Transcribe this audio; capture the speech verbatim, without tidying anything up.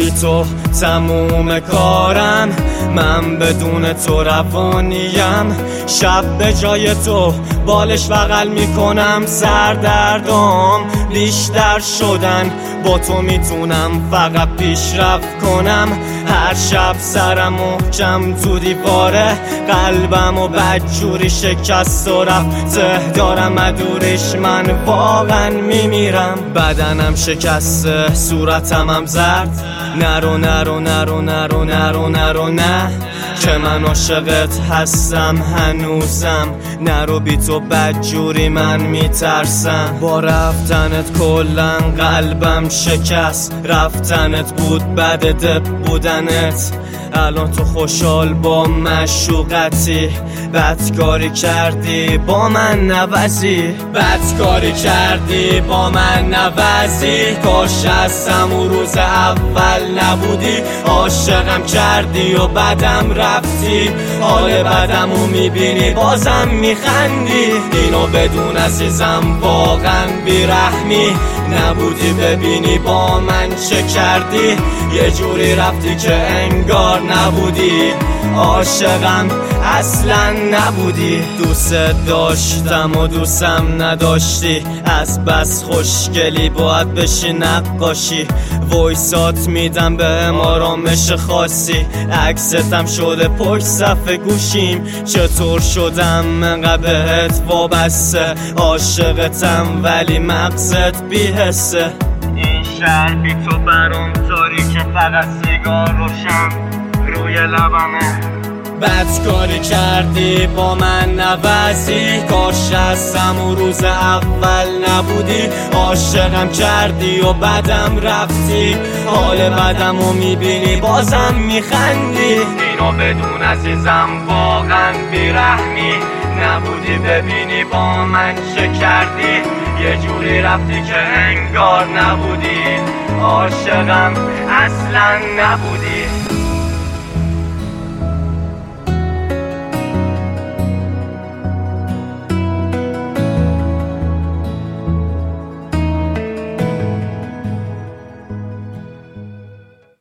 بی تو تموم کارم، من بدون تو روانیم. شب به جای تو بالش بغل میکنم، سردردام بیشتر شدن، با تو میتونم فقط پیشرفت کنم. هر شب سرم محکم تو دیواره، قلبم و بدجوری شکست و رفته دارم مدورش، من واقعا میمیرم. بدنم شکسته، صورتم هم زرد، نرو نرو نرو نرو نرو نرو نه، که من عاشقت هستم هنوزم. نرو بی تو بدجوری من میترسم، با رفتنت کلن قلبم شکست. رفتنت بود بد دب بودنت، الان تو خوشحال با مشوقتی. بدکاری کردی با من نوازی، بدکاری کردی با من نوازی. کاش از همون روز اول نبودی، عاشقم کردی و بعدم رفتی. حال بدمو میبینی بازم میخندی، اینو بدون عزیزم واقعا بیرحمی نبودی. ببینی با من چه کردی، یه جوری رفتی که انگار نبودی. عاشقم اصلا نبودی، دوست داشتم و دوستم نداشتی. از بس خوشگلی باید بشی نقاشی، وایسات میدم به آرامش خاصی. عکستم شده پشت صفحه گوشیم، چطور شدم انقدر بهت وابسته. عاشقتم ولی مغزت بی‌حسه. این شهر بی تو برام تاریکه، فقط سیگار روشن روی لبمه. بدکاری کردی با من نوازی، کاش از همون روز اول نبودی. عاشقم کردی و بعدم رفتی، حال بدمو میبینی بازم میخندی. اینو بدون عزیزم واقعا بیرحمی نبودی. ببینی با من چه کردی، یه جوری رفتی که انگار نبودی. عاشقم اصلا نبودی.